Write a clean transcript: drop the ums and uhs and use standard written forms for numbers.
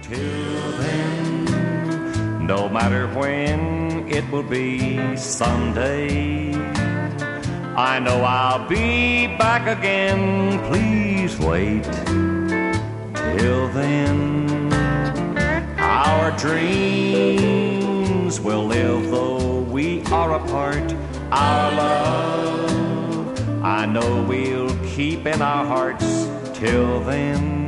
Till then, no matter when it will be someday, I know I'll be back again. Please wait till then. Our dreams will live though we are apart. Our love, I know we'll keep in our hearts till then.